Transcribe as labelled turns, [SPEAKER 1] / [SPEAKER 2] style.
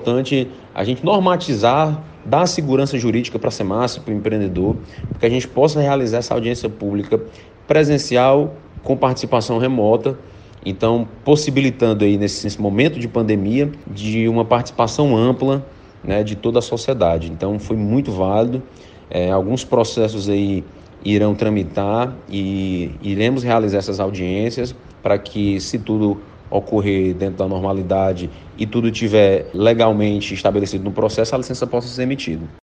[SPEAKER 1] importante a gente normatizar, dar segurança jurídica para a Semasp, para o empreendedor, para que a gente possa realizar essa audiência pública presencial com participação remota, então possibilitando aí nesse momento de pandemia de uma participação ampla, né, de toda a sociedade. Então foi muito válido. Alguns processos aí irão tramitar e iremos realizar essas audiências para que, se tudo ocorrer dentro da normalidade e tudo estiver legalmente estabelecido no processo, a licença possa ser emitida.